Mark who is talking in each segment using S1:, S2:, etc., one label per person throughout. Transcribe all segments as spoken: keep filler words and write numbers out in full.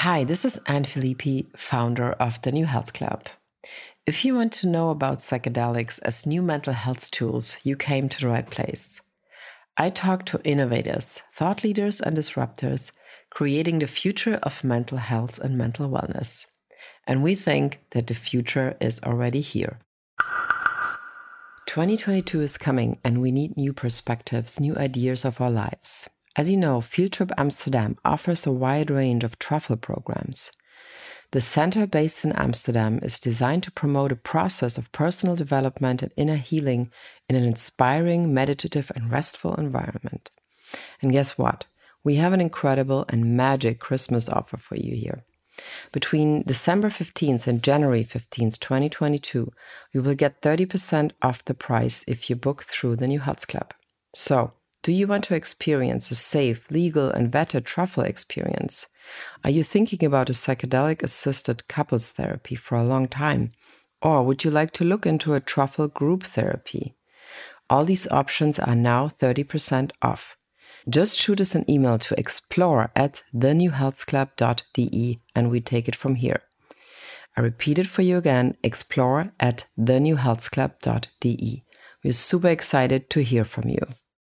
S1: Hi, this is Anne Filippi, founder of the New Health Club. If you want to know about psychedelics as new mental health tools, you came to the right place. I talk to innovators, thought leaders, and disruptors, creating the future of mental health and mental wellness. And we think that the future is already here. twenty twenty-two is coming, and we need new perspectives, new ideas of our lives. As you know, Field Trip Amsterdam offers a wide range of travel programs. The center based in Amsterdam is designed to promote a process of personal development and inner healing in an inspiring, meditative, and restful environment. And guess what? We have an incredible and magic Christmas offer for you here. Between December fifteenth and January fifteenth, twenty twenty-two, you will get thirty percent off the price if you book through the New Health Club. So, do you want to experience a safe, legal, and vetted travel experience? Are you thinking about a psychedelic-assisted couples therapy for a long time? Or would you like to look into a travel group therapy? All these options are now thirty percent off. Just shoot us an email to explore at the new health club dot d e and we take it from here. I repeat it for you again, explore at the new health club dot d e. We're super excited to hear from you.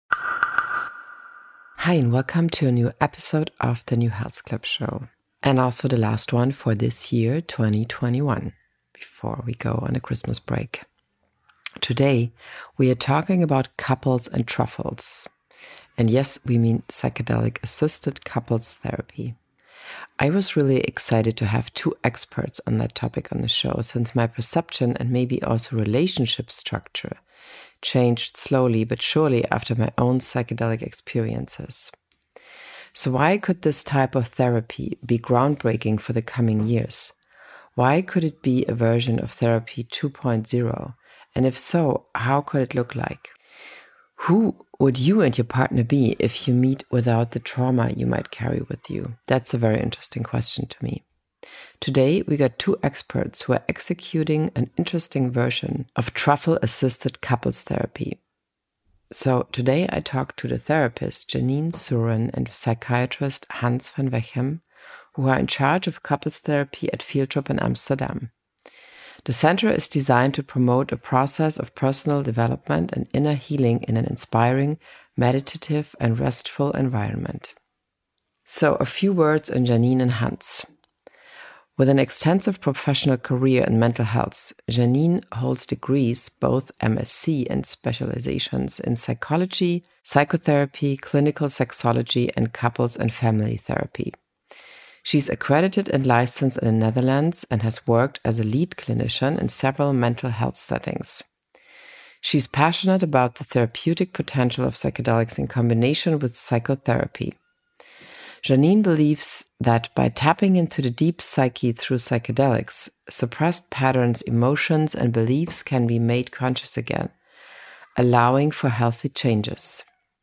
S1: Hi, and welcome to a new episode of the New Health Club show. And also the last one for this year, twenty twenty-one, before we go on a Christmas break. Today, we are talking about couples and truffles. And yes, we mean psychedelic-assisted couples therapy. I was really excited to have two experts on that topic on the show, since my perception and maybe also relationship structure changed slowly but surely after my own psychedelic experiences. So why could this type of therapy be groundbreaking for the coming years? Why could it be a version of therapy two point oh? And if so, how could it look like? Who would you and your partner be if you meet without the trauma you might carry with you? That's a very interesting question to me. Today, we got two experts who are executing an interesting version of truffle-assisted couples therapy. So today I talked to the therapist Janine Surin and psychiatrist Hans van Wechem, who are in charge of couples therapy at Field Trip in Amsterdam. The center is designed to promote a process of personal development and inner healing in an inspiring, meditative, and restful environment. So a few words on Janine and Hans. With an extensive professional career in mental health, Janine holds degrees, both M S c and specializations in psychology, psychotherapy, clinical sexology, and couples and family therapy. She's accredited and licensed in the Netherlands and has worked as a lead clinician in several mental health settings. She's passionate about the therapeutic potential of psychedelics in combination with psychotherapy. Janine believes that by tapping into the deep psyche through psychedelics, suppressed patterns, emotions, and beliefs can be made conscious again, allowing for healthy changes.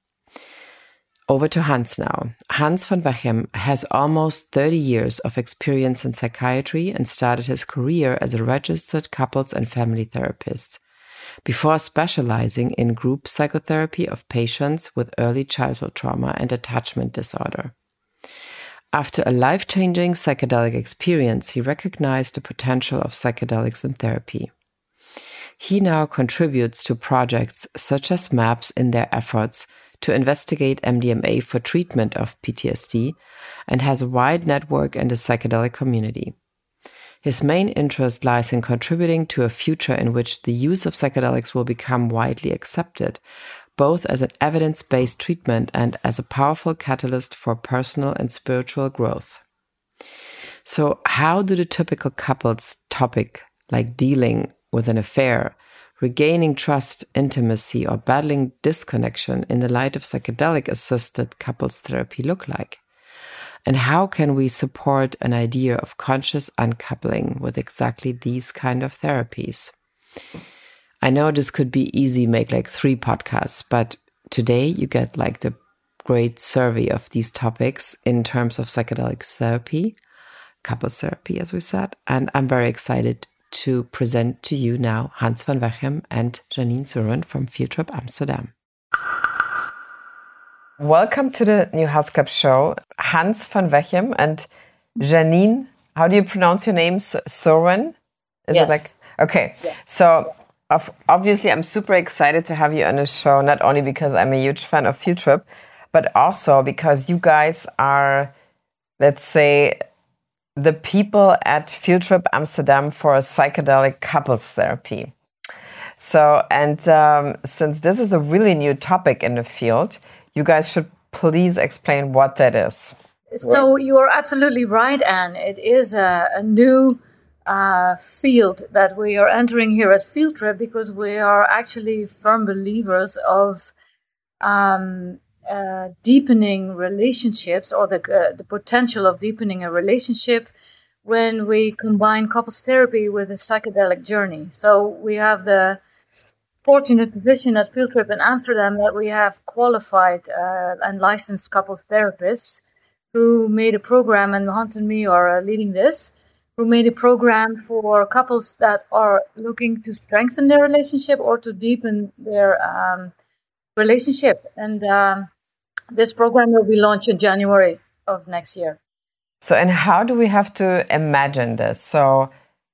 S1: Over to Hans now. Hans van Wechem has almost thirty years of experience in psychiatry and started his career as a registered couples and family therapist, before specializing in group psychotherapy of patients with early childhood trauma and attachment disorder. After a life-changing psychedelic experience, he recognized the potential of psychedelics in therapy. He now contributes to projects such as MAPS in their efforts to investigate M D M A for treatment of P T S D and has a wide network in the psychedelic community. His main interest lies in contributing to a future in which the use of psychedelics will become widely accepted, both as an evidence-based treatment and as a powerful catalyst for personal and spiritual growth. So how do the typical couples topic, like dealing with an affair, regaining trust, intimacy, or battling disconnection in the light of psychedelic-assisted couples therapy look like? And how can we support an idea of conscious uncoupling with exactly these kind of therapies? I know this could be easy, make like three podcasts, but today you get like the great survey of these topics in terms of psychedelic therapy, couples therapy, as we said. And I'm very excited to present to you now Hans van Wechem and Janine Surin from Field Trip Amsterdam. Welcome to the New Health Club show, Hans van Wechem and Janine, how do you pronounce your name? Soren? Is
S2: yes.
S1: it like, okay. Yeah. So obviously I'm super excited to have you on the show, not only because I'm a huge fan of Field Trip, but also because you guys are, let's say, the people at Field Trip Amsterdam for psychedelic couples therapy. So, and um, since this is a really new topic in the field, you guys should please explain what that is.
S2: So you are absolutely right, Anne. It is a, a new uh, field that we are entering here at Field Trip, because we are actually firm believers of um, uh, deepening relationships, or the uh, the potential of deepening a relationship when we combine couples therapy with a psychedelic journey. So we have the fortunate position at Field Trip in Amsterdam that we have qualified uh, and licensed couples therapists who made a program, and Hans and me are uh, leading this, who made a program for couples that are looking to strengthen their relationship or to deepen their um, relationship. And um, this program will be launched in January of next year.
S1: So, and how do we have to imagine this? So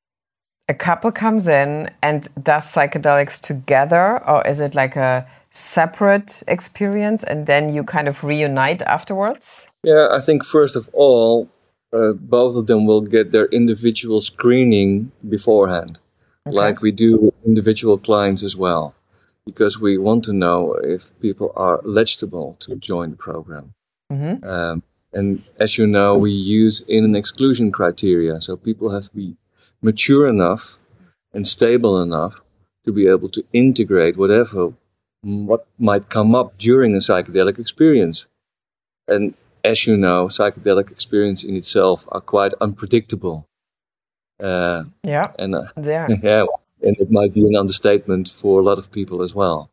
S1: a couple comes in and does psychedelics together, or is it like a separate experience and then you kind of reunite afterwards?
S3: Yeah, I think first of all, uh, both of them will get their individual screening beforehand, okay. like we do with individual clients as well, because we want to know if people are legible to join the program. Mm-hmm. Um, and as you know, we use in and exclusion criteria, so people have to be mature enough and stable enough to be able to integrate whatever what might come up during a psychedelic experience. And as you know, psychedelic experience in itself are quite unpredictable. Uh,
S1: yeah,
S3: and uh, yeah, yeah, and it might be an understatement for a lot of people as well.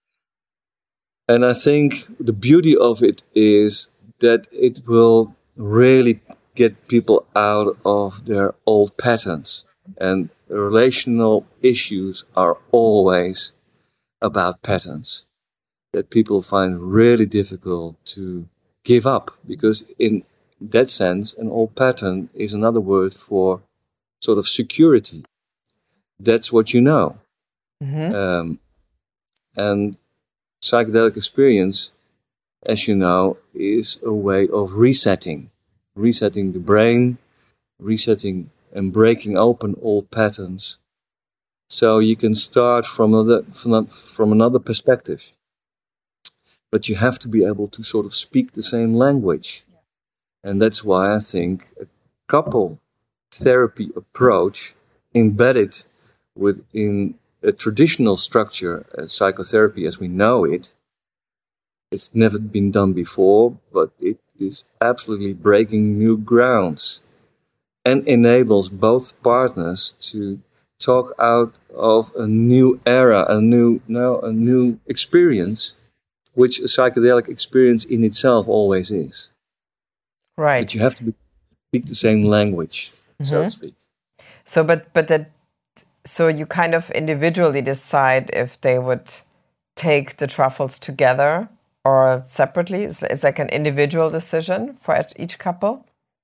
S3: And I think the beauty of it is that it will really get people out of their old patterns. And relational issues are always about patterns that people find really difficult to give up, because in that sense, an old pattern is another word for sort of security. That's what you know. Mm-hmm. Um, and psychedelic experience, as you know, is a way of resetting, resetting the brain, resetting and breaking open old patterns. So you can start from another, from, from another perspective. But you have to be able to sort of speak the same language. And that's why I think a couple therapy approach embedded within a traditional structure, uh, psychotherapy as we know it, it's never been done before, but it is absolutely breaking new grounds and enables both partners to talk out of a new era, a new, no, a new experience, which a psychedelic experience in itself always is.
S1: Right.
S3: But you have to be, speak the same language, mm-hmm. so to speak.
S1: So, but but that, so you kind of individually decide if they would take the truffles together or separately. It's, it's like an individual decision for each couple.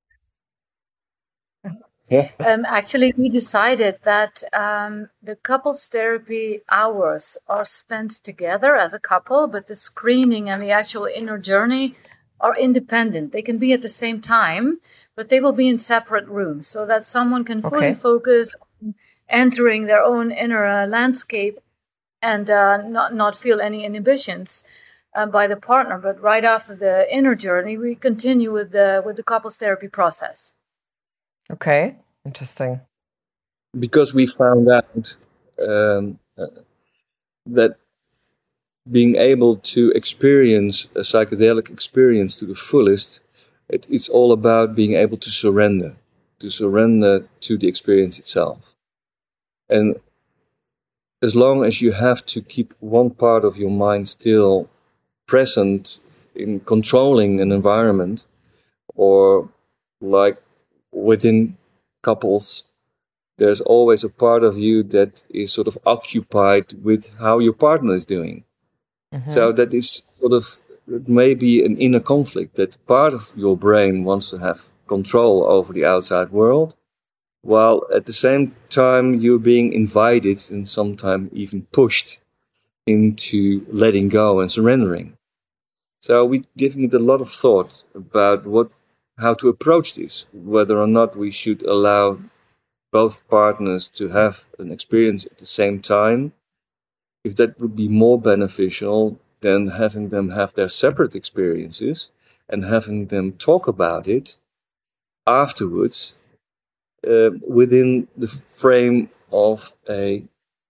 S2: Yeah. Um, actually, we decided that um, the couples therapy hours are spent together as a couple, but the screening and the actual inner journey are independent. They can be at the same time, but they will be in separate rooms so that someone can fully okay. focus on entering their own inner uh, landscape and uh, not, not feel any inhibitions uh, by the partner. But right after the inner journey, we continue with the with the couples therapy process.
S1: Okay, interesting.
S3: Because we found out um, uh, that being able to experience a psychedelic experience to the fullest, it, it's all about being able to surrender, to surrender to the experience itself. And as long as you have to keep one part of your mind still present in controlling an environment, or like within couples, there's always a part of you that is sort of occupied with how your partner is doing. Mm-hmm. So that is sort of maybe an inner conflict, that part of your brain wants to have control over the outside world, while at the same time you're being invited and sometimes even pushed into letting go and surrendering. So we're giving it a lot of thought about what, how to approach this, whether or not we should allow both partners to have an experience at the same time, if that would be more beneficial than having them have their separate experiences and having them talk about it afterwards uh, within the frame of a,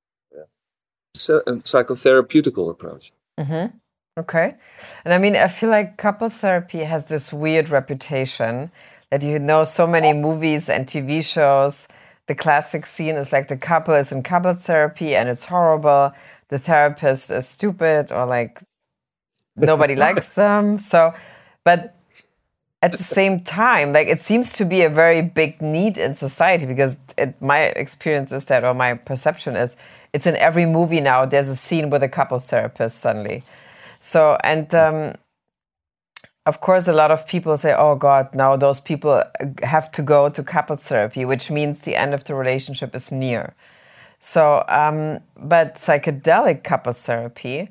S3: a psychotherapeutical approach.
S1: Mm-hmm. Okay. And I mean, I feel like couples therapy has this weird reputation that you know so many movies and T V shows. The classic scene is like the couple is in couples therapy and it's horrible. The therapist is stupid or like nobody likes them. So, but at the same time, like it seems to be a very big need in society because it, my experience is that, or my perception is, it's in every movie now. There's a scene with a couples therapist suddenly. So, and um, of course, a lot of people say, oh God, now those people have to go to couples therapy, which means the end of the relationship is near. So, um, but psychedelic couples therapy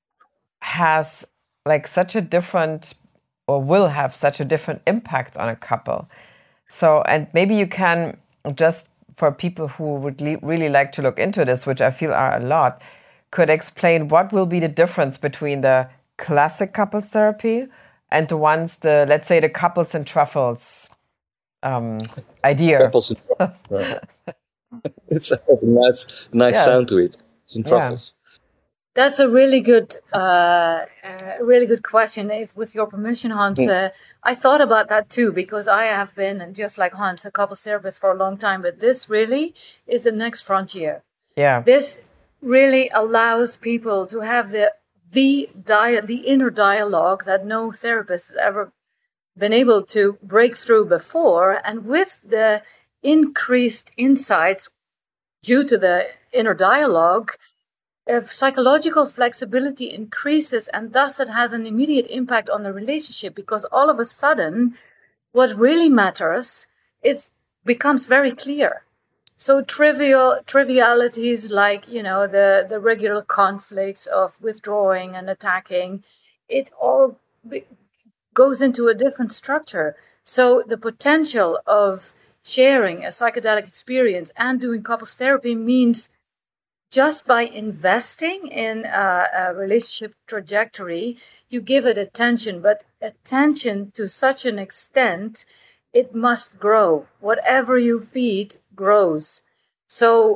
S1: has like such a different, or will have such a different impact on a couple. So, and maybe you can just, for people who would le- really like to look into this, which I feel are a lot, could explain what will be the difference between the classic couples therapy and the ones, the let's say the couples and truffles um, idea.
S3: Couples and truffles. It has a nice, nice yeah. sound to it. It's in truffles.
S2: Yeah. That's a really good, uh, uh, really good question. If, with your permission, Hans, mm. uh, I thought about that too because I have been, and just like Hans, a couples therapist for a long time. But this really is the next frontier.
S1: Yeah.
S2: This really allows people to have the the dia- the inner dialogue that no therapist has ever been able to break through before, and with the increased insights due to the inner dialogue, if psychological flexibility increases, and thus it has an immediate impact on the relationship because all of a sudden what really matters is becomes very clear. So trivial trivialities like, you know, the, the regular conflicts of withdrawing and attacking, it all be, goes into a different structure. So the potential of sharing a psychedelic experience and doing couples therapy means just by investing in a, a relationship trajectory, you give it attention, but attention to such an extent, it must grow. Whatever you feed grows. So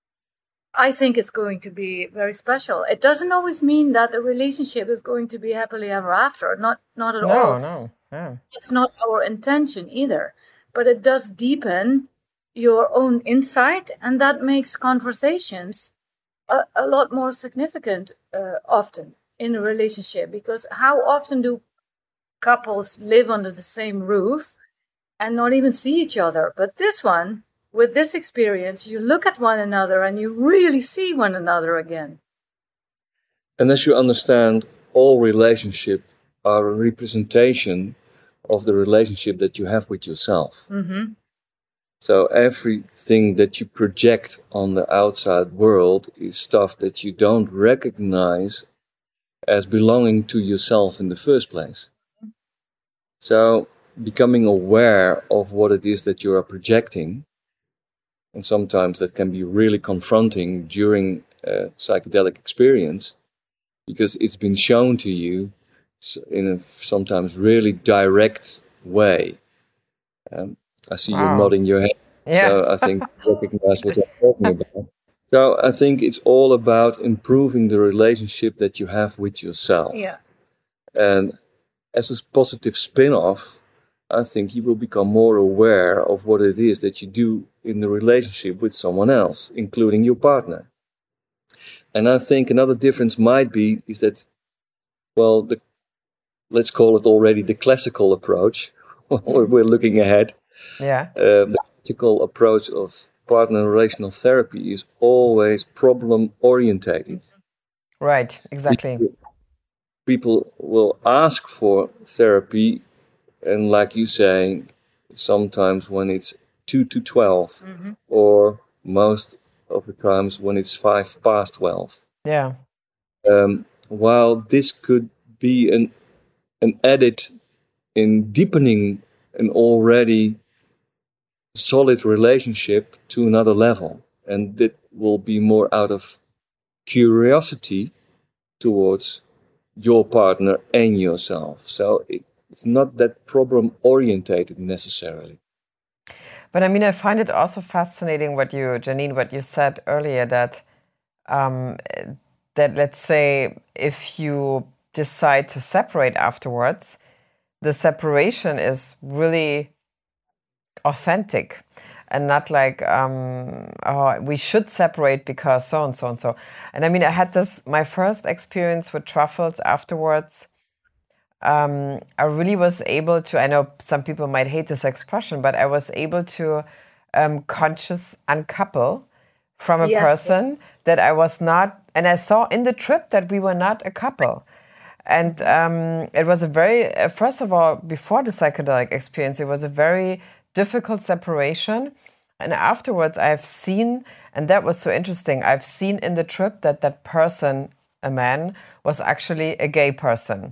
S2: I think it's going to be very special. It doesn't always mean that the relationship is going to be happily ever after. Not, not at
S1: no,
S2: all.
S1: No, no. Yeah.
S2: It's not our intention either. But it does deepen your own insight, and that makes conversations a, a lot more significant uh, often in a relationship. Because how often do couples live under the same roof and not even see each other? But this one, with this experience, you look at one another and you really see one another again.
S3: And as you understand, all relationships are a representation of the relationship that you have with yourself.
S2: Mm-hmm.
S3: So everything that you project on the outside world is stuff that you don't recognize as belonging to yourself in the first place. So becoming aware of what it is that you are projecting, and sometimes that can be really confronting during a psychedelic experience, because it's been shown to you in a sometimes really direct way. Um, I see wow. you nodding your head,
S1: yeah.
S3: so I think you recognize what I'm talking about. So I think it's all about improving the relationship that you have with yourself.
S2: Yeah.
S3: And as a positive spin-off, I think you will become more aware of what it is that you do in the relationship with someone else, including your partner. And I think another difference might be is that, well, the, let's call it already the classical approach. We're looking ahead.
S1: Yeah.
S3: Um, the classical approach of partner relational therapy is always problem-orientated.
S1: Right, exactly.
S3: People, people will ask for therapy, and like you say, sometimes when it's two to twelve,
S2: Mm-hmm.
S3: or most of the times when it's five past twelve.
S1: Yeah.
S3: Um, while this could be an an edit in deepening an already solid relationship to another level, and that will be more out of curiosity towards your partner and yourself. So it, it's not that problem orientated necessarily.
S1: But I mean, I find it also fascinating what you, Janine, what you said earlier, that um, that let's say if you decide to separate afterwards, the separation is really authentic and not like, um, oh, we should separate because so and so and so. And I mean, I had this, my first experience with truffles afterwards. Um, I really was able to, I know some people might hate this expression, but I was able to um, conscious uncouple from a
S2: Yes.
S1: person that I was not, and I saw in the trip that we were not a couple. And um, it was a very, uh, first of all, before the psychedelic experience, it was a very difficult separation. And afterwards, I've seen, and that was so interesting, I've seen in the trip that that person, a man, was actually a gay person.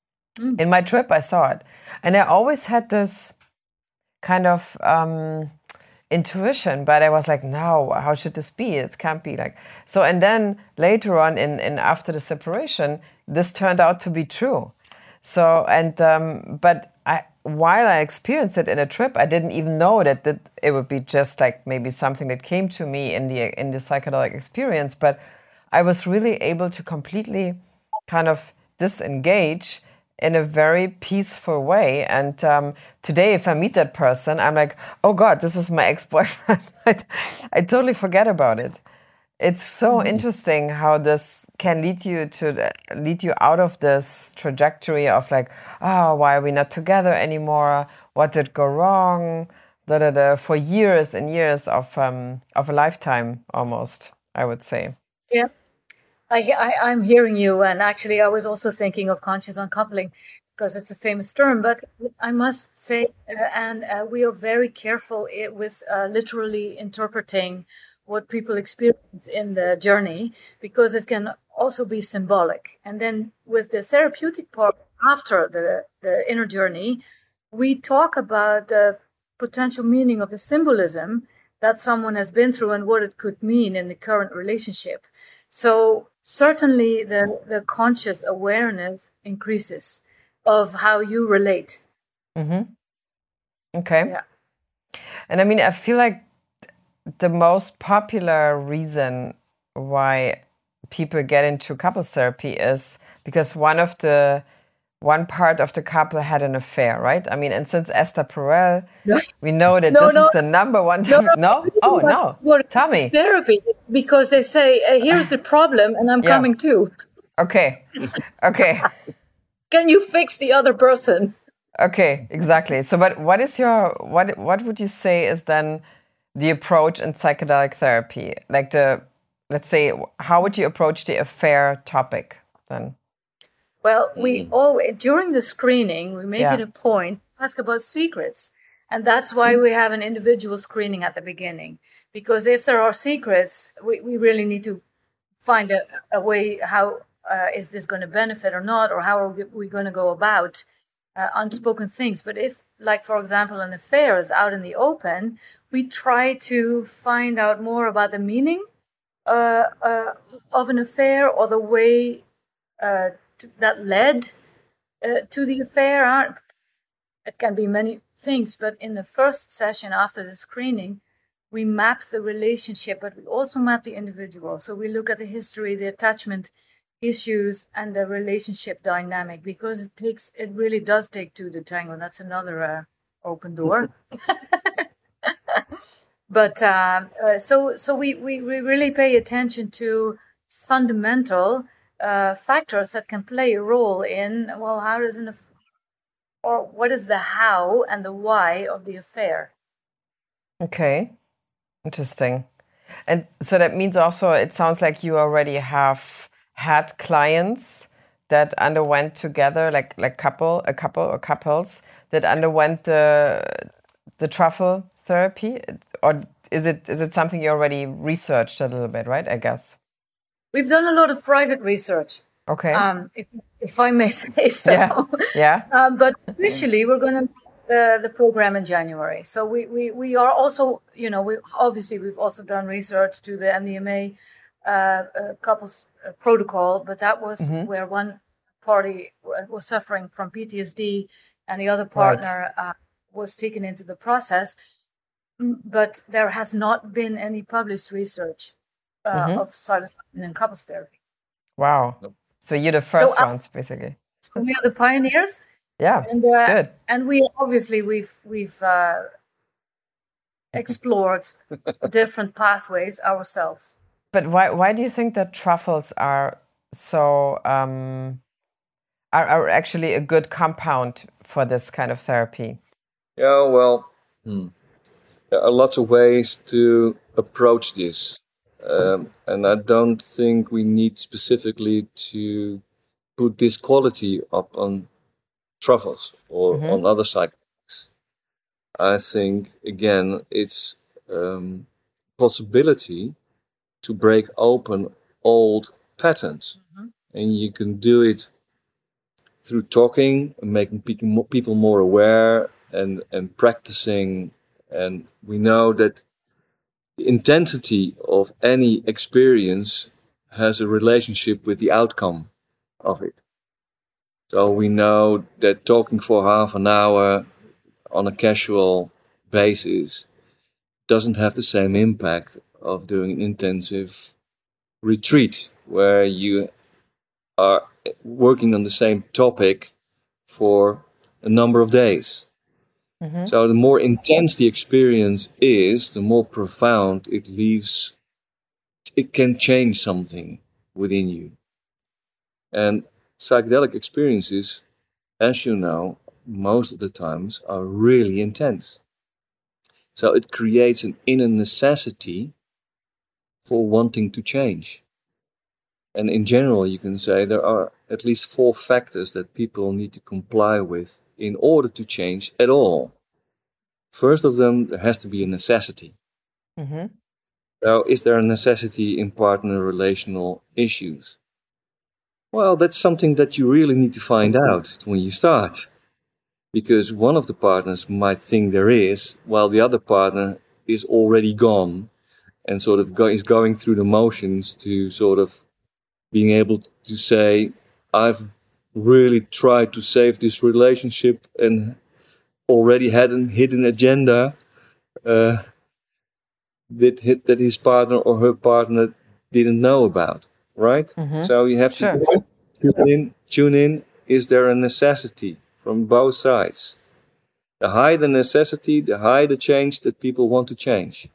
S1: Mm. In my trip, I saw it. And I always had this kind of um, intuition, but I was like, no, how should this be? It can't be like so. And then later on, in, in after the separation, this turned out to be true. So and um, but I while I experienced it in a trip, I didn't even know that, that it would be just like maybe something that came to me in the in the psychedelic experience. But I was really able to completely kind of disengage in a very peaceful way. And um, today, if I meet that person, I'm like, oh God, this was my ex-boyfriend. I, I totally forget about it. It's so mm-hmm. interesting how this can lead you to lead you out of this trajectory of like, oh, why are we not together anymore? What did go wrong? Da, da, da, for years and years of um, of a lifetime, almost, I would say.
S2: Yeah. I, I, I'm hearing you, and actually I was also thinking of conscious uncoupling because it's a famous term, but I must say, uh, and uh, we are very careful it, with uh, literally interpreting what people experience in the journey, because it can also be symbolic. And then with the therapeutic part after the, the inner journey, we talk about the potential meaning of the symbolism that someone has been through and what it could mean in the current relationship. So certainly the, the conscious awareness increases of how you relate.
S1: Mm-hmm. Okay.
S2: Yeah.
S1: And I mean, I feel like the most popular reason why people get into couples therapy is because one of the one part of the couple had an affair, right? I mean, and since Esther Perel, no. we know that no, this no. is the number one.
S2: No, no,
S1: no? Oh, no.
S2: What,
S1: Tell me.
S2: Therapy, because they say, uh, here's the problem and I'm yeah. coming too.
S1: Okay. Okay.
S2: Can you fix the other person?
S1: Okay, exactly. So, but what is your, what, what would you say is then the approach in psychedelic therapy? Like the, let's say, how would you approach the affair topic then?
S2: Well, we always, during the screening, we make
S1: yeah.
S2: it a point to ask about secrets. And that's why we have an individual screening at the beginning. Because if there are secrets, we, we really need to find a, a way, how uh, is this going to benefit or not, or how are we going to go about uh, unspoken things. But if, like, for example, an affair is out in the open, we try to find out more about the meaning uh, uh, of an affair or the way uh, that led uh, to the affair. It can be many things, but in the first session after the screening, we map the relationship, but we also map the individual. So we look at the history, the attachment issues, and the relationship dynamic, because it takes, it really does take two to tango. That's another uh, open door. But uh, uh, so so we, we, we really pay attention to fundamental uh, factors that can play a role in, well, how does an aff- or what is the how and the why of the affair.
S1: Okay, interesting. And so that means also, it sounds like you already have had clients that underwent together, like like couple, a couple or couples that underwent the the truffle therapy, or is it is it something you already researched a little bit, right? I guess.
S2: We've done a lot of private research.
S1: Okay.
S2: Um, if, if I may say so.
S1: Yeah. Yeah.
S2: um, but officially, we're going to the the program in January. So we, we we are also, you know, we obviously we've also done research to the M D M A uh, uh, couples uh, protocol, but that was mm-hmm. where one party was suffering from P T S D and the other partner right. uh, was taken into the process. But there has not been any published research uh, mm-hmm. of psilocybin in couples therapy.
S1: Wow! So you're the first so, uh, ones, basically.
S2: So we are the pioneers.
S1: Yeah,
S2: and uh,
S1: good.
S2: And we obviously we've we've uh, explored different pathways ourselves.
S1: But why why do you think that truffles are so um, are are actually a good compound for this kind of therapy?
S3: Yeah, well, hmm. there are lots of ways to approach this, um, and I don't think we need specifically to put this quality up on truffles or mm-hmm. on other psychedelics. I think, again, it's um, possibility to break open old patterns. Mm-hmm. And you can do it through talking and making people more aware and, and practicing. And we know that the intensity of any experience has a relationship with the outcome of it. So we know that talking for half an hour on a casual basis doesn't have the same impact of doing an intensive retreat where you are working on the same topic for a number of days. Mm-hmm. So the more intense the experience is, the more profound it leaves. It can change something within you. And psychedelic experiences, as you know, most of the times are really intense. So it creates an inner necessity for wanting to change. And in general, you can say there are at least four factors that people need to comply with in order to change at all. First of them, there has to be a necessity. Mm-hmm. Now, is there a necessity in partner relational issues? Well, that's something that you really need to find out when you start. Because one of the partners might think there is, while the other partner is already gone and sort of go, is going through the motions to sort of being able to say, I've really tried to save this relationship and already had a hidden agenda uh, that, that his partner or her partner didn't know about, right? Mm-hmm. So you have sure. to tune in, tune in, is there a necessity from both sides? The higher the necessity, the higher the change that people want to change.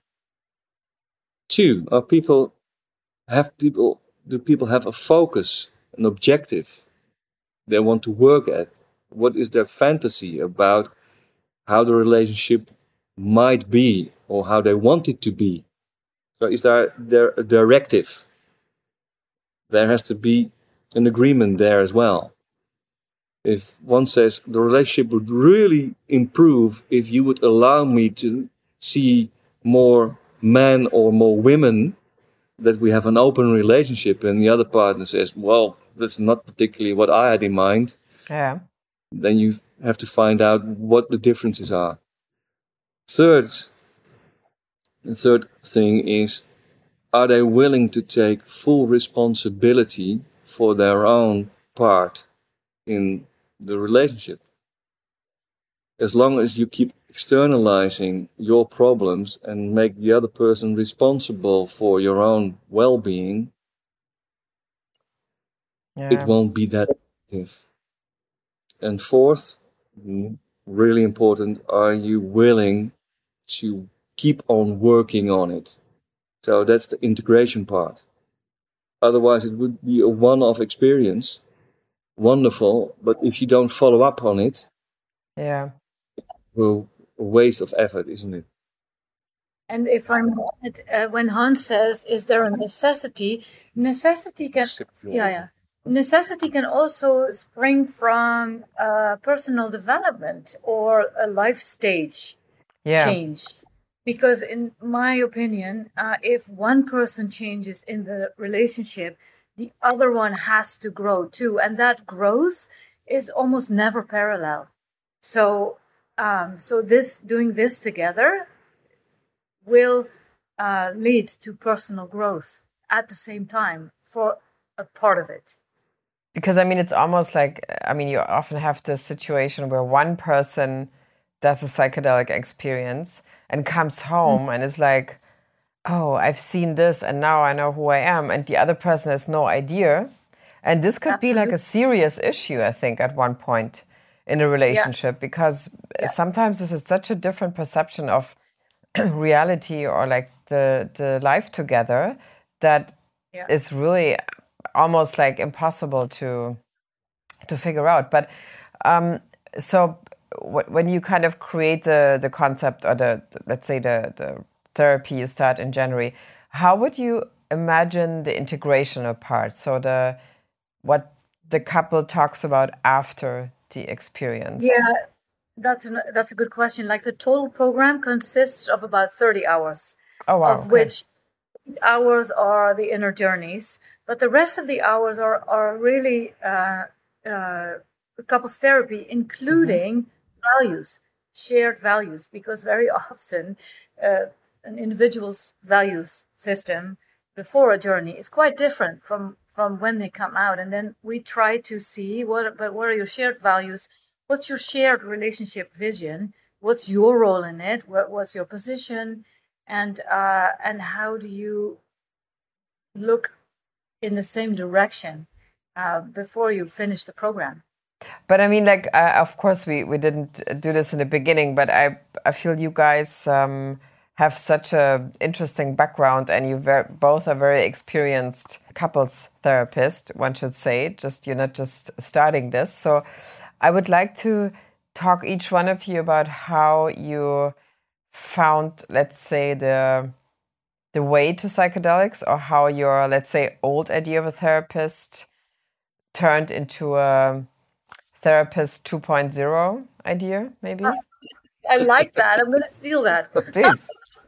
S3: Two, are people have people do people have a focus, an objective they want to work at? What is their fantasy about how the relationship might be or how they want it to be? So is there, there a directive? There has to be an agreement there as well. If one says the relationship would really improve if you would allow me to see more men or more women, that we have an open relationship, and the other partner says, well, that's not particularly what I had in mind. Yeah. Then you have to find out what the differences are. Third, the third thing is, are they willing to take full responsibility for their own part in the relationship? As long as you keep externalizing your problems and make the other person responsible for your own well-being, yeah. it won't be that effective. And fourth, really important, are you willing to keep on working on it? So that's the integration part. Otherwise, it would be a one-off experience. Wonderful, but if you don't follow up on it, yeah, well, a waste of effort, isn't it?
S2: And if I'm uh, when Hans says, "Is there a necessity?" Necessity can, yeah, yeah, necessity can also spring from uh, personal development or a life stage.
S1: yeah.
S2: change. Because in my opinion, uh, if one person changes in the relationship, the other one has to grow too. And that growth is almost never parallel. So, um, so this doing this together will uh, lead to personal growth at the same time for a part of it.
S1: Because I mean, it's almost like, I mean, you often have this situation where one person does a psychedelic experience and comes home and is like, oh, I've seen this and now I know who I am. And the other person has no idea. And this could be like
S2: Absolutely.
S1: a serious issue, I think, at one point in a relationship, because
S2: Yeah.
S1: sometimes this is such a different perception of reality or like the, the life together that
S2: Yeah.
S1: is really almost like impossible to to figure out. But um, so w- when you kind of create the the concept or the, let's say the the therapy you start in January, how would you imagine the integrational part? So the what the couple talks about after the experience.
S2: Yeah, that's an, that's a good question. Like the total program consists of about thirty hours,
S1: Oh wow!
S2: of
S1: Okay.
S2: which eight hours are the inner journeys, but the rest of the hours are are really uh, uh, couples therapy, including values, shared values, because very often uh, an individual's values system before a journey is quite different from from when they come out, and then we try to see what but what are your shared values, what's your shared relationship vision, what's your role in it, what, what's your position, and uh, and how do you look in the same direction uh, before you finish the program.
S1: But I mean, like, uh, of course, we, we didn't do this in the beginning, but I I feel you guys um, have such a interesting background, and you ver- both are very experienced couples therapist, one should say. Just you're not just starting this. So I would like to talk each one of you about how you found, let's say, the the way to psychedelics, or how your, let's say, old idea of a therapist turned into a therapist two point oh idea, maybe?
S2: I like that. I'm going to steal that.
S1: Please.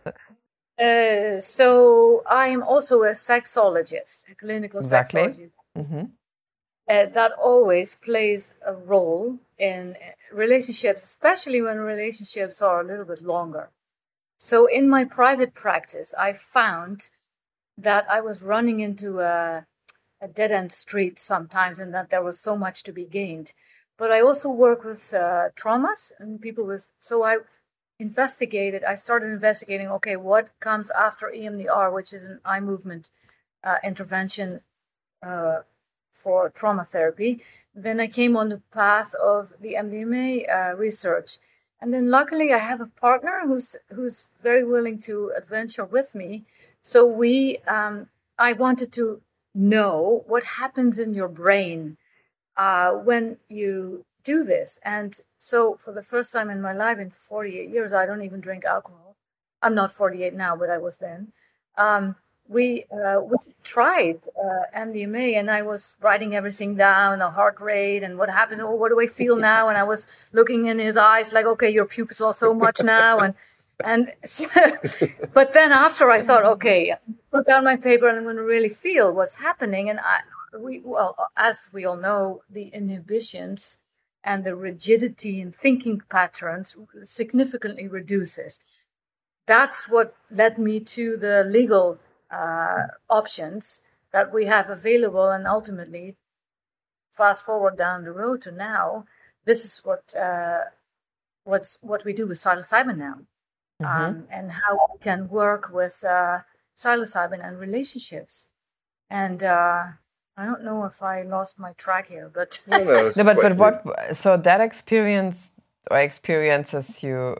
S2: Uh, so I'm also a sexologist, a clinical
S1: Exactly.
S2: sexologist.
S1: Mm-hmm.
S2: Uh, that always plays a role in relationships, especially when relationships are a little bit longer. So in my private practice, I found that I was running into a, a dead-end street sometimes, and that there was so much to be gained. But I also work with uh, traumas and people with, so I investigated, I started investigating, okay, what comes after E M D R, which is an eye movement uh, intervention uh, for trauma therapy. Then I came on the path of the M D M A uh, research. And then luckily I have a partner who's who's very willing to adventure with me. So we, um, I wanted to know what happens in your brain uh, when you do this. And so for the first time in my life, in forty-eight years, I don't even drink alcohol. I'm not forty-eight now, but I was then. Um, we uh, we tried uh, M D M A, and I was writing everything down, the heart rate and what happened. Oh, what do I feel now? And I was looking in his eyes like, okay, your pupils are so much now. And and so, but then after I thought, okay, put down my paper and I'm going to really feel what's happening. And I, we, well, as we all know, the inhibitions and the rigidity in thinking patterns significantly reduces. That's what led me to the legal uh, options that we have available, and ultimately, fast forward down the road to now, this is what uh, what's what we do with psilocybin now,
S1: Mm-hmm.
S2: um, and how we can work with uh, psilocybin and relationships. And uh, I don't know if I lost my track here, but
S3: No, no, it's
S1: No, but but
S3: quite
S1: what? So that experience or experiences you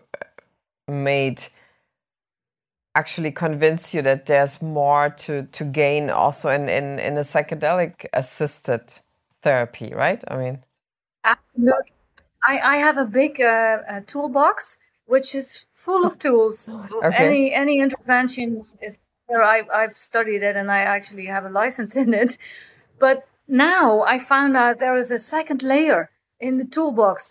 S1: made actually convince you that there's more to to gain also in in in a psychedelic assisted therapy, right? I mean,
S2: Absolutely. I, I have a big uh, uh, toolbox, which is full of tools.
S1: Okay.
S2: Any any intervention is there. I, I've studied it, and I actually have a license in it. But now I found out there is a second layer in the toolbox.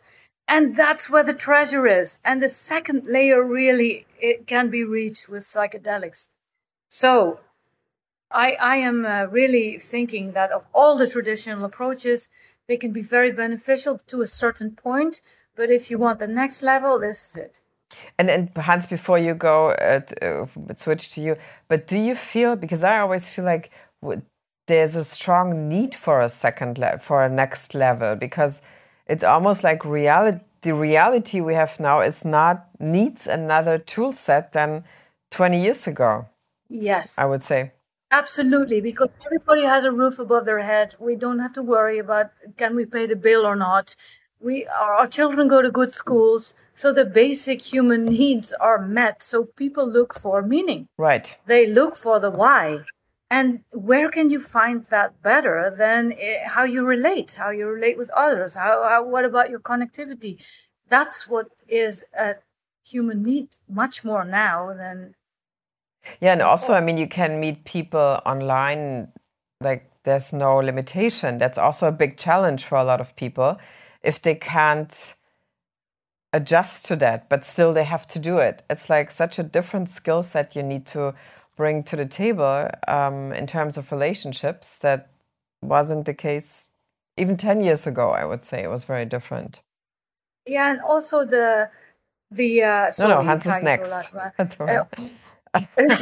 S2: And that's where the treasure is. And the second layer really it can be reached with psychedelics. So I, I am uh, really thinking that of all the traditional approaches, they can be very beneficial to a certain point. But if you want the next level, this is it.
S1: And and Hans, before you go, uh, t- uh, switch to you. But do you feel, because I always feel like w- there's a strong need for a second le- for a next level, because it's almost like reality. The reality we have now is not needs another tool set than twenty years ago.
S2: Yes,
S1: I would say.
S2: absolutely, because everybody has a roof above their head. We don't have to worry about can we pay the bill or not. We our, our children go to good schools, so the basic human needs are met. So people look for meaning.
S1: Right.
S2: They look for the why. And where can you find that better than eh, how you relate, how you relate with others? How, how what about your connectivity? That's what is a human need much more now than
S1: Yeah, and also, I mean, you can meet people online, like there's no limitation. That's also a big challenge for a lot of people if they can't adjust to that, but still they have to do it. It's like such a different skill set you need to bring to the table um, in terms of relationships that wasn't the case even ten years ago. I would say it was very different.
S2: Yeah, and also the the uh,
S1: No,
S2: sorry,
S1: no, Hans is
S2: Kaya
S1: next.
S2: Solatwa. Uh,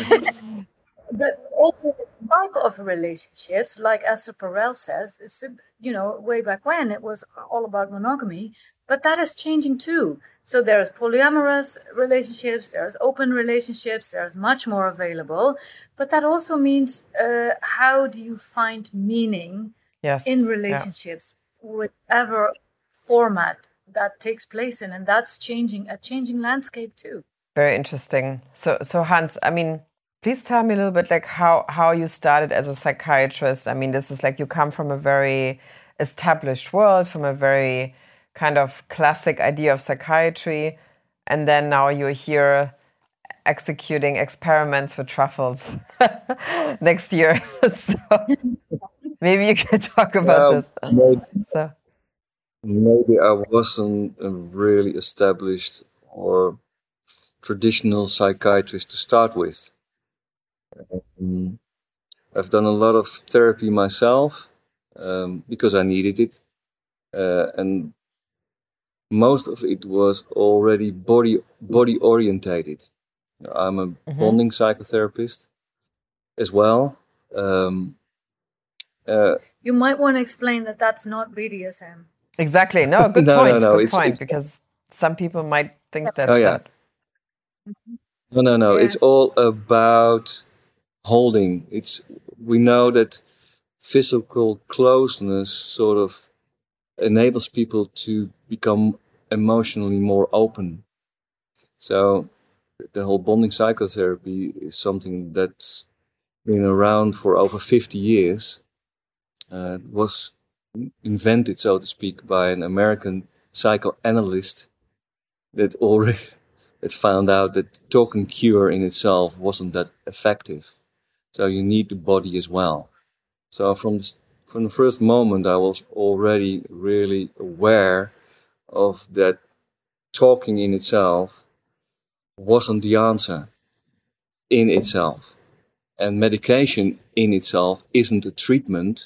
S2: but also the type of relationships, like Esther Perel says, it's, you know, way back when it was all about monogamy, but that is changing too. So there's polyamorous relationships, there's open relationships, there's much more available. But that also means uh, how do you find meaning
S1: Yes.
S2: in
S1: Yeah.
S2: relationships, whatever format that takes place in, and that's changing a changing landscape too.
S1: Very interesting. So, so Hans, I mean, please tell me a little bit like how how you started as a psychiatrist. I mean, this is like you come from a very established world, from a very kind of classic idea of psychiatry, and then now you're here executing experiments with truffles next year. So maybe you can talk about
S3: Well,
S1: this.
S3: maybe,
S1: So.
S3: maybe I wasn't a really established or traditional psychiatrist to start with. Um, I've done a lot of therapy myself um, because I needed it, uh, and most of it was already body body orientated. I'm a
S1: Mhm.
S3: bonding psychotherapist as well. Um, uh,
S2: You might want to explain that that's not B D S M.
S1: Exactly. No, good
S3: no,
S1: point.
S3: no, no.
S1: Good
S3: It's,
S1: point.
S3: it's
S1: Because some people might think that's
S3: oh yeah.
S1: it.
S3: No, no, no. It's
S2: Yes.
S3: all about holding. It's we know that physical closeness sort of enables people to become emotionally more open. So the whole bonding psychotherapy is something that's been around for over fifty years. Uh, it was invented, so to speak, by an American psychoanalyst that already that found out that talking cure in itself wasn't that effective. So you need the body as well. So from the, from the first moment, I was already really aware of that talking in itself wasn't the answer in itself. And medication in itself isn't a treatment,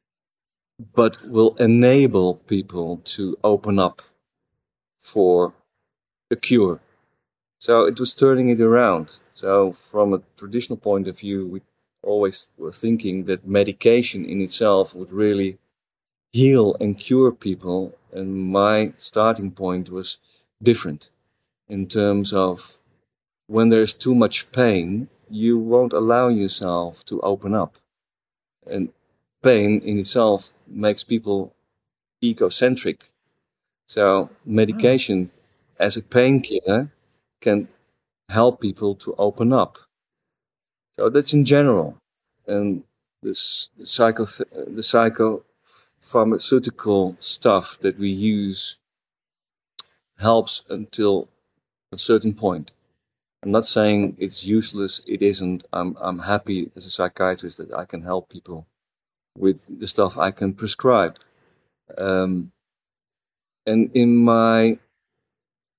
S3: but will enable people to open up for a cure. So it was turning it around. So from a traditional point of view, we always were thinking that medication in itself would really heal and cure people. And my starting point was different in terms of when there's too much pain, you won't allow yourself to open up. And pain in itself makes people egocentric. So medication as a painkiller can help people to open up. So that's in general. And this the psycho the psychopharmaceutical stuff that we use helps until a certain point. I'm not saying it's useless. It isn't. I'm I'm happy as a psychiatrist that I can help people with the stuff I can prescribe. Um, and in my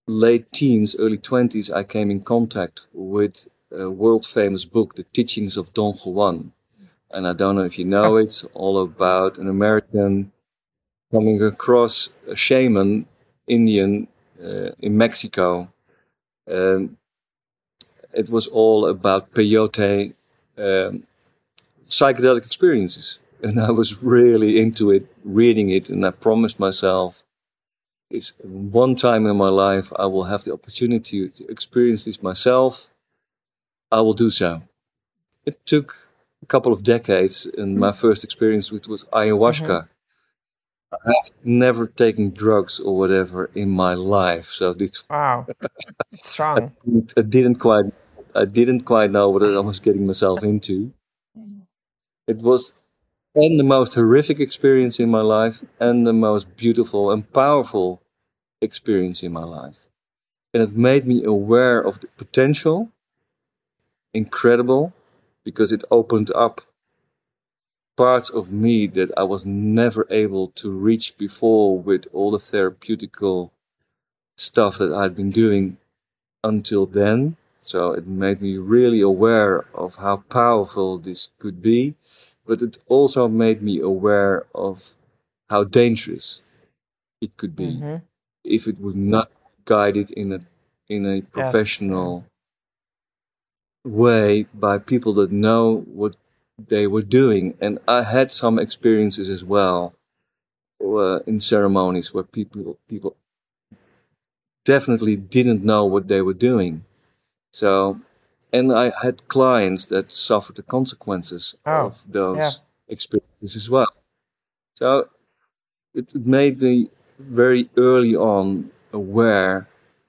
S3: late teens, early twenties, I came in contact with a world famous book, The Teachings of Don Juan. And I don't know if you know it, it's all about an American coming across a shaman, Indian, uh, in Mexico. Um, it was all about peyote um, psychedelic experiences. And I was really into it, reading it, and I promised myself, it's one time in my life I will have the opportunity to experience this myself. I will do so. It took a couple of decades, and my first experience with was ayahuasca. Mm-hmm. I have never taken drugs or whatever in my life, so this
S1: wow, it's strong.
S3: I, didn't, I didn't quite, I didn't quite know what I was getting myself into. It was and the most horrific experience in my life, and the most beautiful and powerful experience in my life. And it made me aware of the potential, incredible, because it opened up parts of me that I was never able to reach before with all the therapeutical stuff that I'd been doing until then. So it made me really aware of how powerful this could be, but it also made me aware of how dangerous it could be mm-hmm. if it would not guide it in a in a professional yes, yeah. way by people that know what they were doing. And I had some experiences as well uh, in ceremonies where people people definitely didn't know what they were doing. So, and I had clients that suffered the consequences oh, of those yeah. experiences as well. So it made me very early on aware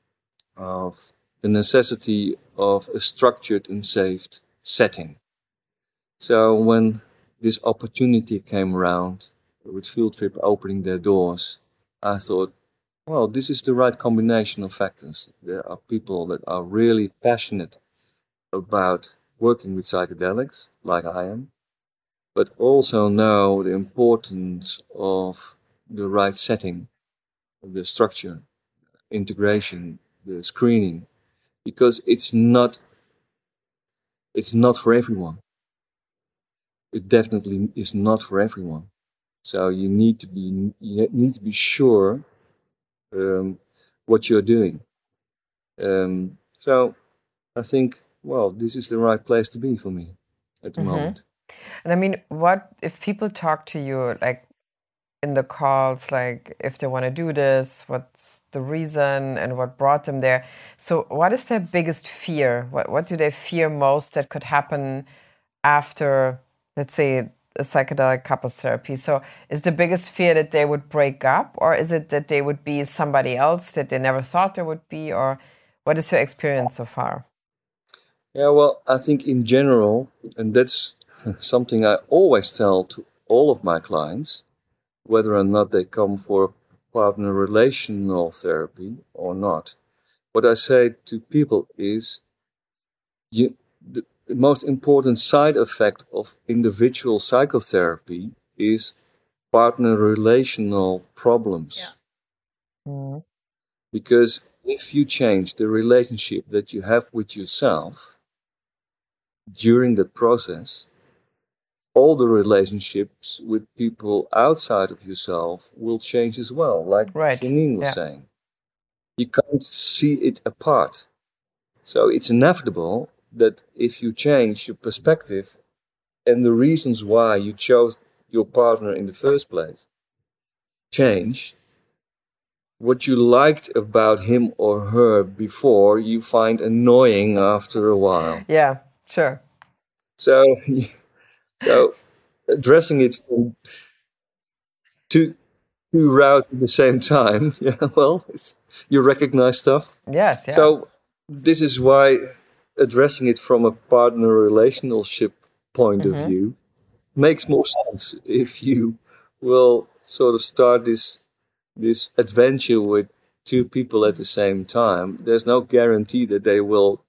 S3: of the necessity of a structured and safe setting. So when this opportunity came around with Field Trip opening their doors, I thought, well, this is the right combination of factors. There are people that are really passionate about working with psychedelics, like I am, but also know the importance of the right setting, the structure, integration, the screening, because it's not it's not for everyone. It definitely is not for everyone. So you need to be you need to be sure um, what you're doing. Um, so I think, well, this is the right place to be for me at the mm-hmm. moment.
S1: And I mean, what if people talk to you like in the calls, like if they want to do this, what's the reason and what brought them there? So what is their biggest fear? What what do they fear most that could happen after, let's say, a psychedelic couples therapy? So is the biggest fear that they would break up, or is it that they would be somebody else that they never thought they would be, or what is your experience so far?
S3: Yeah, well, I think in general, and that's something I always tell to all of my clients, whether or not they come for partner relational therapy or not, what I say to people is you, the, the most important side effect of individual psychotherapy is partner relational problems. Yeah. Mm. Because if you change the relationship that you have with yourself during the process, all the relationships with people outside of yourself will change as well, like right. Janine was yeah. saying. You can't see it apart. So it's inevitable that if you change your perspective and the reasons why you chose your partner in the first place change, what you liked about him or her before, you find annoying after a while.
S1: Yeah, sure.
S3: So, so addressing it from two two routes at the same time, yeah, well, it's, you recognize stuff.
S1: Yes, yeah.
S3: So this is why addressing it from a partner relationship point mm-hmm. of view makes more sense if you will sort of start this this adventure with two people at the same time. There's no guarantee that they will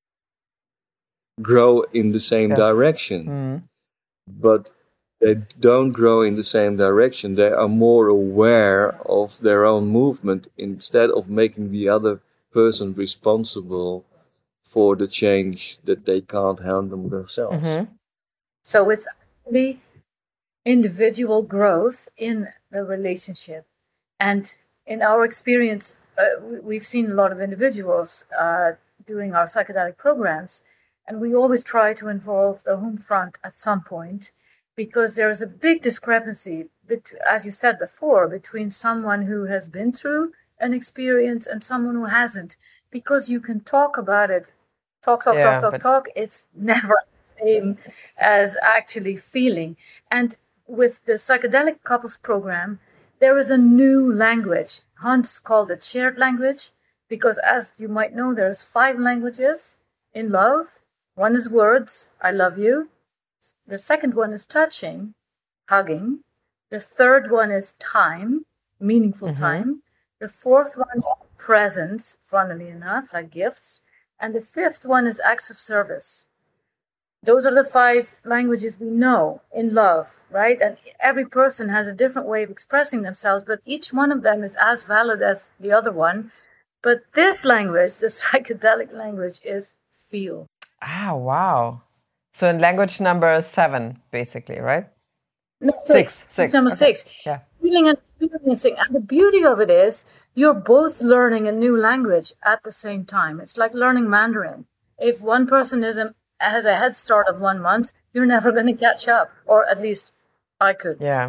S3: grow in the same yes. direction. Mm. But they don't grow in the same direction. They are more aware of their own movement instead of making the other person responsible for the change that they can't handle themselves.
S1: Mm-hmm.
S2: So it's actually individual growth in the relationship. And in our experience, uh, we- we've seen a lot of individuals uh, doing our psychedelic programs, and we always try to involve the home front at some point, because there is a big discrepancy, bet- as you said before, between someone who has been through an experience and someone who hasn't, because you can talk about it, talk, talk,
S1: Yeah,
S2: talk, talk,
S1: but
S2: talk. It's never the same as actually feeling. And with the psychedelic couples program, there is a new language. Hans called it shared language, because as you might know, there's five languages in love. One is words, I love you. The second one is touching, hugging. The third one is time, meaningful
S1: mm-hmm.
S2: time. The fourth one is presence, funnily enough, like gifts. And the fifth one is acts of service. Those are the five languages we know in love, right? And every person has a different way of expressing themselves, but each one of them is as valid as the other one. But this language, the psychedelic language, is feel.
S1: Ah, wow. So in language number seven, basically, right?
S2: No,
S1: Six,
S2: six.
S1: six.
S2: Number
S1: Okay.
S2: six.
S1: Yeah.
S2: Feeling and experiencing. And the beauty of it is you're both learning a new language at the same time. It's like learning Mandarin. If one person is a, has a head start of one month, you're never going to catch up. Or at least I could.
S1: Yeah.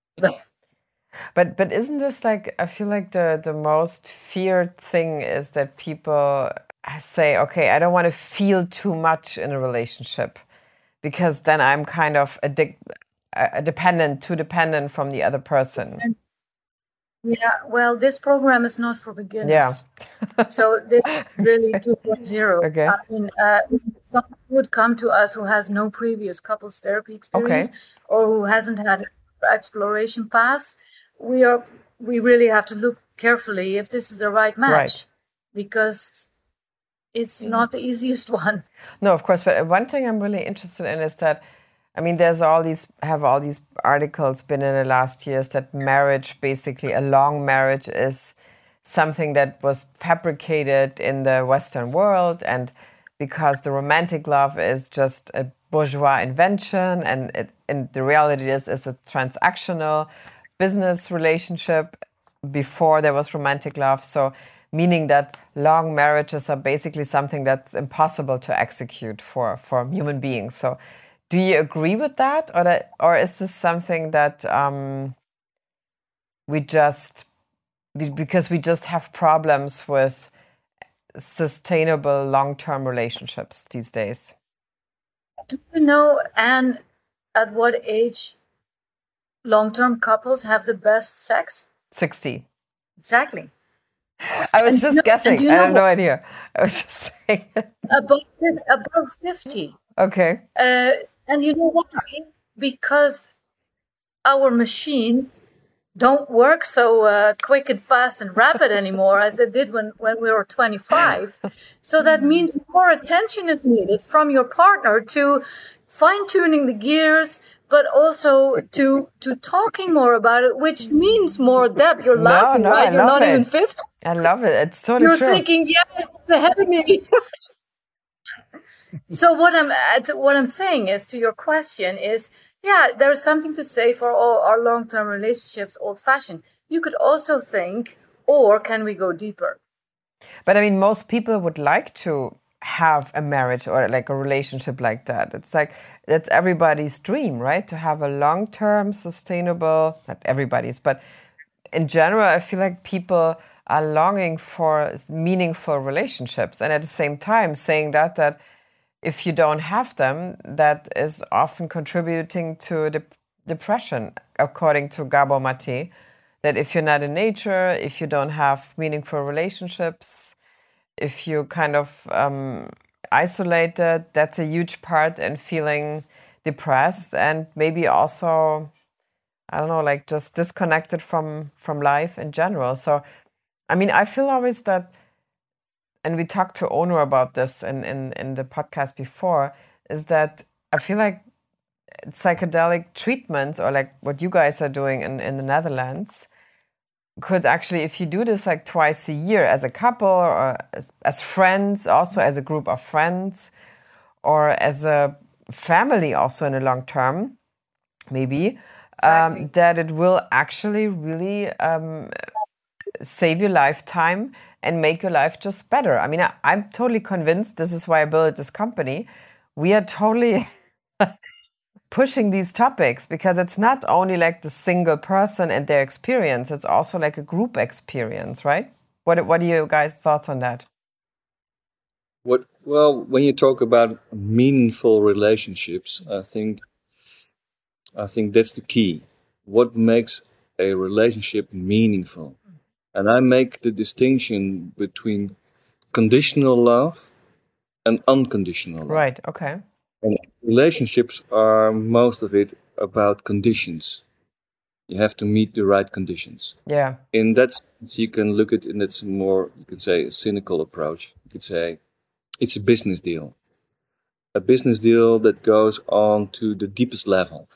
S1: But but isn't this like, I feel like the, the most feared thing is that people say, okay, I don't want to feel too much in a relationship, because then I'm kind of addic- uh, dependent, too dependent from the other person.
S2: And, yeah, well, this program is not for beginners.
S1: Yeah.
S2: So this is really two point oh.
S1: Okay.
S2: I mean, uh, someone would come to us who has no previous couples therapy experience,
S1: Okay.
S2: or who hasn't had an exploration path. We are we really have to look carefully if this is the right match,
S1: Right.
S2: because it's not the easiest one.
S1: No, of course. But one thing I'm really interested in is that, I mean, there's all these, have all these articles been in the last years that marriage, basically a long marriage, is something that was fabricated in the Western world, and because the romantic love is just a bourgeois invention, and it, and the reality is is a transactional business relationship before there was romantic love. So meaning that long marriages are basically something that's impossible to execute for, for human beings. So do you agree with that? Or that, or is this something that um, we just, because we just have problems with sustainable long-term relationships these days?
S2: Do you know, Anne, at what age long-term couples have the best sex?
S1: sixty.
S2: Exactly.
S1: I was
S2: And
S1: just
S2: you know-
S1: guessing.
S2: and you
S1: I
S2: know
S1: have no
S2: what?
S1: idea. I was just saying.
S2: Above, above fifty.
S1: Okay.
S2: Uh, and you know why? Because our machines don't work so uh, quick and fast and rapid anymore as they did when, when we were twenty-five. So that means more attention is needed from your partner to fine-tuning the gears, but also to to talking more about it, which means more depth. You're
S1: No,
S2: laughing,
S1: no,
S2: right?
S1: I
S2: You're
S1: love
S2: not
S1: it.
S2: even fifty.
S1: I love it. It's totally
S2: You're
S1: true.
S2: thinking, yeah, it's ahead of me. So what I'm at, what I'm saying is, to your question is, yeah, there's something to say for all our long-term relationships, old-fashioned. You could also think, or can we go deeper?
S1: But I mean, most people would like to have a marriage or like a relationship like that. It's like, that's everybody's dream, right? To have a long-term, sustainable, not everybody's, but in general, I feel like people are longing for meaningful relationships. And at the same time, saying that, that if you don't have them, that is often contributing to de- depression, according to Gabor Mate. That if you're not in nature, if you don't have meaningful relationships, if you kind of um, isolated, that's a huge part in feeling depressed and maybe also, I don't know, like just disconnected from from life in general. So, I mean, I feel always that, and we talked to Onur about this in, in, in the podcast before, is that I feel like psychedelic treatments, or like what you guys are doing in, in the Netherlands, could actually, if you do this like twice a year as a couple or as, as friends, also as a group of friends, or as a family also in the long term, maybe,
S2: Exactly.
S1: um, that it will actually really um, save your lifetime and make your life just better. I mean, I, I'm totally convinced, this is why I built this company. We are totally pushing these topics because it's not only like the single person and their experience, it's also like a group experience, right? What what are you guys' thoughts on that?
S3: What well, when you talk about meaningful relationships, I think I think that's the key. What makes a relationship meaningful? And I make the distinction between conditional love and unconditional love.
S1: Right, okay.
S3: And relationships are most of it about conditions. You have to meet the right conditions.
S1: Yeah.
S3: In that sense, you can look at it, and that's more, you could say, a cynical approach. You could say it's a business deal. A business deal that goes on to the deepest level.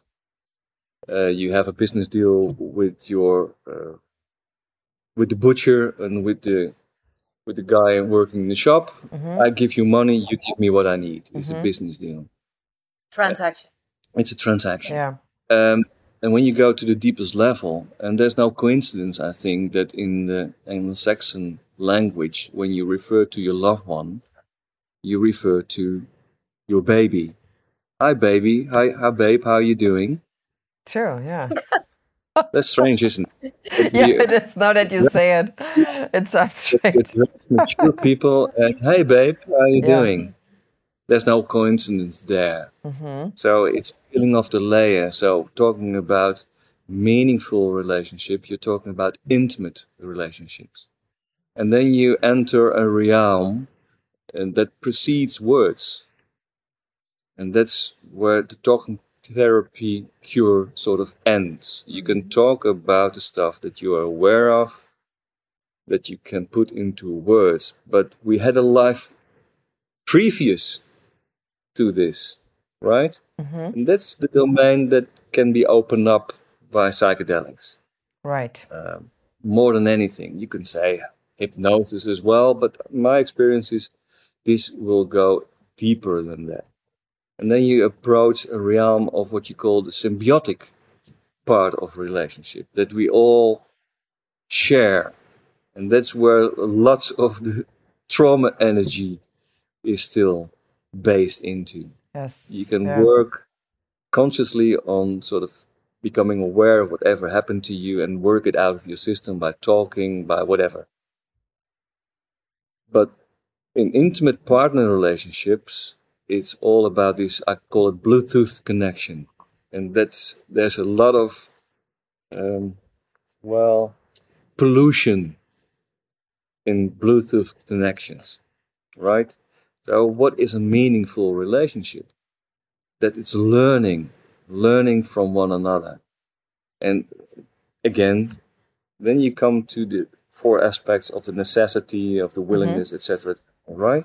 S3: Uh, you have a business deal with your uh, with the butcher and with the with the guy working in the shop.
S1: Mm-hmm.
S3: I give you money, you give me what I need. It's
S1: Mm-hmm.
S3: a business deal.
S2: Transaction.
S3: It's a transaction.
S1: Yeah.
S3: Um, and when you go to the deepest level, and there's no coincidence, I think, that in the Anglo-Saxon language, when you refer to your loved one, you refer to your baby. Hi, baby. Hi, hi, babe. How are you doing?
S1: True, yeah.
S3: That's strange, isn't it?
S1: Yeah,
S3: We-
S1: it is. Now that you say it, it sounds strange.
S3: With mature people, and hey, babe, how are you
S1: Yeah.
S3: doing? There's no coincidence there.
S1: Mm-hmm.
S3: So it's peeling off the layer. So talking about meaningful relationship, you're talking about intimate relationships. And then you enter a realm and that precedes words. And that's where the talking therapy cure sort of ends. You can talk about the stuff that you are aware of, that you can put into words. But we had a life previous to this, right?
S1: Mm-hmm.
S3: And that's the domain that can be opened up by psychedelics.
S1: Right.
S3: Um, more than anything, you can say hypnosis as well, but my experience is this will go deeper than that. And then you approach a realm of what you call the symbiotic part of relationship that we all share. And that's where lots of the trauma energy is still based into.
S1: Yes.
S3: You can
S1: Yeah.
S3: work consciously on sort of becoming aware of whatever happened to you and work it out of your system by talking, by whatever. But in intimate partner relationships, it's all about this, I call it Bluetooth connection. And that's, there's a lot of, um, well, pollution in Bluetooth connections, right? So what is a meaningful relationship? That it's learning, learning from one another. And again, then you come to the four aspects of the necessity, of the willingness, mm-hmm. et cetera, right?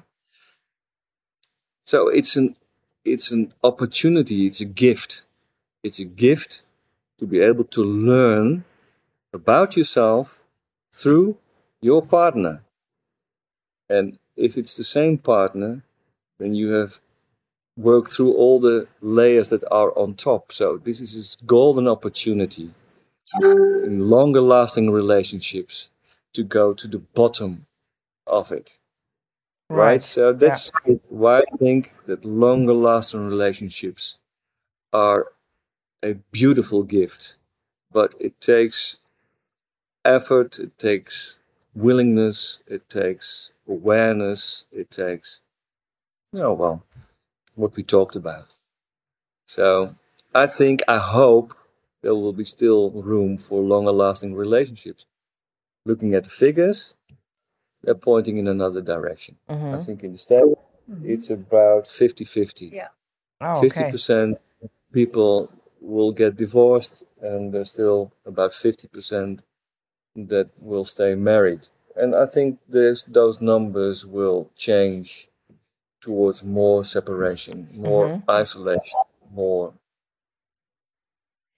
S3: So it's an it's an opportunity, it's a gift. It's a gift to be able to learn about yourself through your partner. And if it's the same partner, then you have worked through all the layers that are on top. So this is this golden opportunity in longer lasting relationships to go to the bottom of it. Right? right? So that's yeah. why I think that longer lasting relationships are a beautiful gift. But it takes effort, it takes willingness, it takes awareness, it takes, oh, well, what we talked about. So I think, I hope there will be still room for longer lasting relationships. Looking at the figures, they're pointing in another direction. Mm-hmm. I think in the States, mm-hmm. it's about fifty-fifty.
S2: Yeah.
S1: Oh, okay.
S3: fifty percent people will get divorced, and there's still about fifty percent that will stay married. And I think there's, those numbers will change towards more separation, more mm-hmm. isolation, more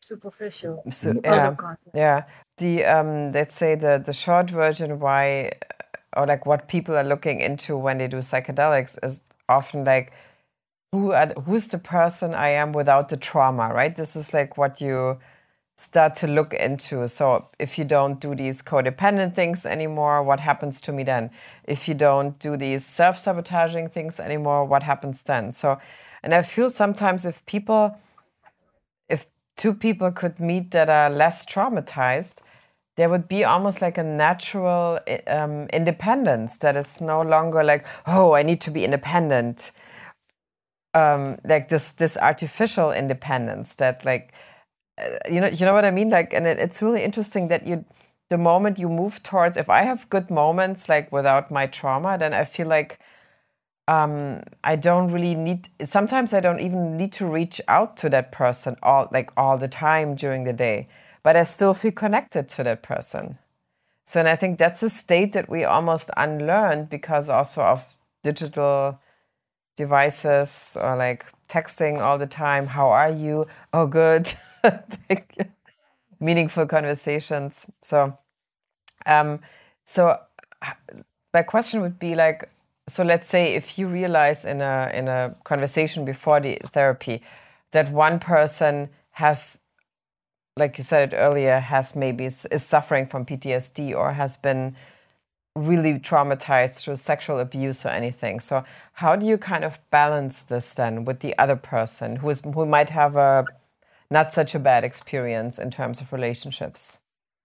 S2: superficial.
S1: So,
S2: other
S1: yeah,
S2: content.
S1: yeah. The um, let's say the the short version why, or like what people are looking into when they do psychedelics is often like, who are, who's the person I am without the trauma, right? This is like what you start to look into. So if you don't do these codependent things anymore, what happens to me then? If you don't do these self-sabotaging things anymore, what happens then? So, and I feel sometimes if people, if two people could meet that are less traumatized, there would be almost like a natural um, independence that is no longer like, oh, I need to be independent. Um, like this, this artificial independence that like, you know, you know what I mean? Like, and it, it's really interesting that you, the moment you move towards, if I have good moments, like without my trauma, then I feel like um, I don't really need, sometimes I don't even need to reach out to that person all, like all the time during the day, but I still feel connected to that person. So, and I think that's a state that we almost unlearned because also of digital devices or like texting all the time. How are you? Oh, good. Like, meaningful conversations. So, um, so my question would be like, so let's say if you realize in a in a conversation before the therapy that one person has, like you said it earlier, has maybe is, is suffering from P T S D or has been really traumatized through sexual abuse or anything. So how do you kind of balance this then with the other person who is who might have a not such a bad experience in terms of relationships?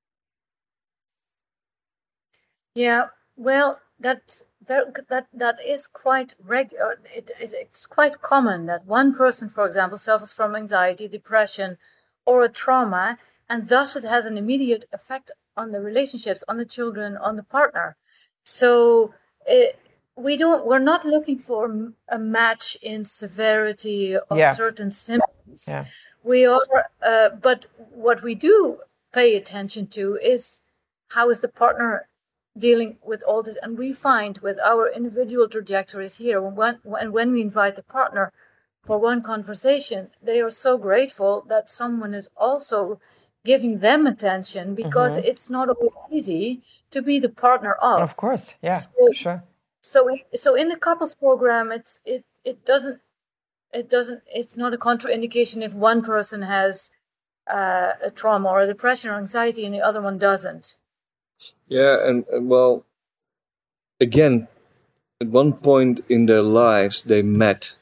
S2: Yeah, well, that's very, that that is quite regular. It, it, it's quite common that one person, for example, suffers from anxiety, depression, or a trauma, and thus it has an immediate effect on the relationships, on the children, on the partner. So it, we don't. We're not looking for a match in severity of
S1: Yeah.
S2: certain symptoms.
S1: Yeah.
S2: We are, uh, but what we do pay attention to is how is the partner dealing with all this. And we find with our individual trajectories here, when, when, when we invite the partner for one conversation, they are so grateful that someone is also giving them attention, because
S1: Mhm.
S2: it's not always easy to be the partner of.
S1: Of course, yeah,
S2: So,
S1: sure.
S2: so, so in the couples program, it's it it doesn't it doesn't it's not a contraindication if one person has uh, a trauma or a depression or anxiety and the other one doesn't.
S3: Yeah, and, and well, again, at one point in their lives, they met.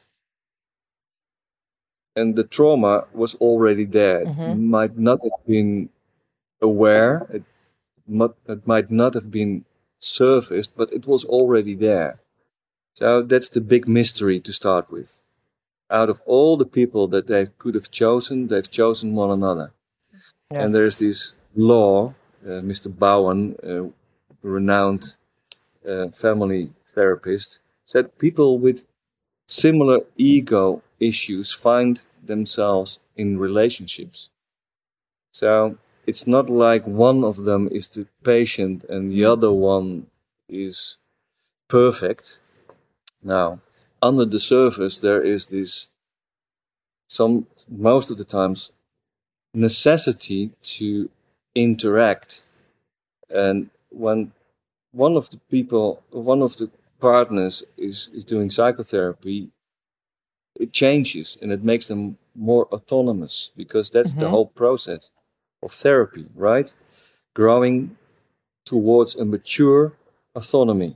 S3: And the trauma was already there. It
S1: Mhm.
S3: might not have been aware, it, might, it might not have been surfaced, but it was already there. So that's the big mystery to start with. Out of all the people that they could have chosen, they've chosen one another.
S1: Yes.
S3: And there's this law, uh, Mister Bowen, uh, renowned uh, family therapist, said people with similar ego issues find themselves in relationships. So it's not like one of them is the patient and the other one is perfect. Now, under the surface, there is this, some, most of the times, necessity to interact. And when one of the people, one of the partners is, is doing psychotherapy, it changes and it makes them more autonomous, because that's the
S1: Mhm.
S3: whole process of therapy, right? Growing towards a mature autonomy.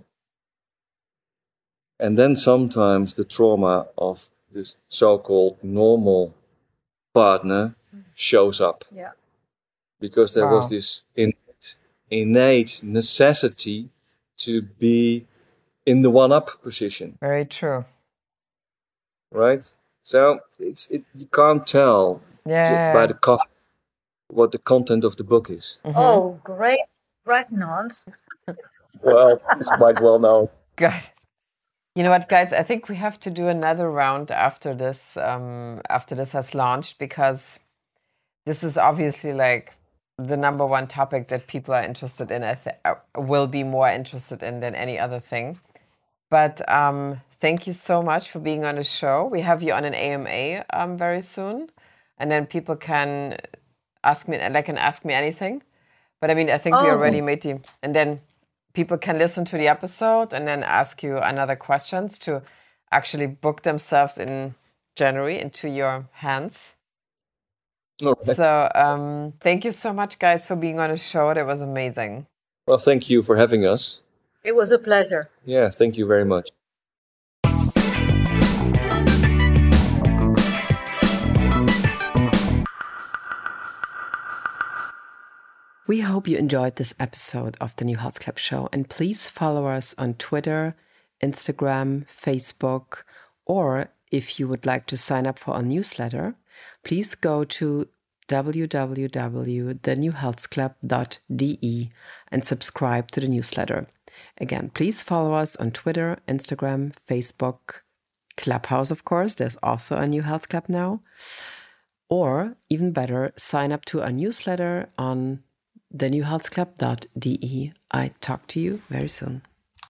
S3: And then sometimes the trauma of this so-called normal partner shows up.
S2: Yeah.
S3: Because there was
S1: Wow.
S3: this innate, innate necessity to be in the one-up position,
S1: Very true.
S3: right? So it's it you can't tell ju- by
S1: Yeah.
S3: the cover what the content of the book is.
S1: Mhm.
S2: Oh, great. Retinons.
S3: Well, it's quite well known.
S1: Good. You know what, guys? I think we have to do another round after this, um, after this has launched, because this is obviously like the number one topic that people are interested in. I th- uh, will be more interested in than any other thing. But um, thank you so much for being on the show. We have you on an A M A um, very soon, and then people can ask me, they can ask me anything. But I mean, I think oh. we already made the, and then people can listen to the episode and then ask you another questions to actually book themselves in January into your hands. Okay. So um, thank you so much, guys, for being on the show. That was amazing.
S3: Well, thank you for having us.
S2: It was a pleasure.
S3: Yeah, thank you very much.
S1: We hope you enjoyed this episode of the New Health Club Show, and please follow us on Twitter, Instagram, Facebook, or if you would like to sign up for our newsletter, please go to w w w dot the new health club dot d e and subscribe to the newsletter. Again, please follow us on Twitter, Instagram, Facebook, Clubhouse, of course. There's also a New Health Club now. Or, even better, sign up to our newsletter on the new health club dot d e. I talk to you very soon.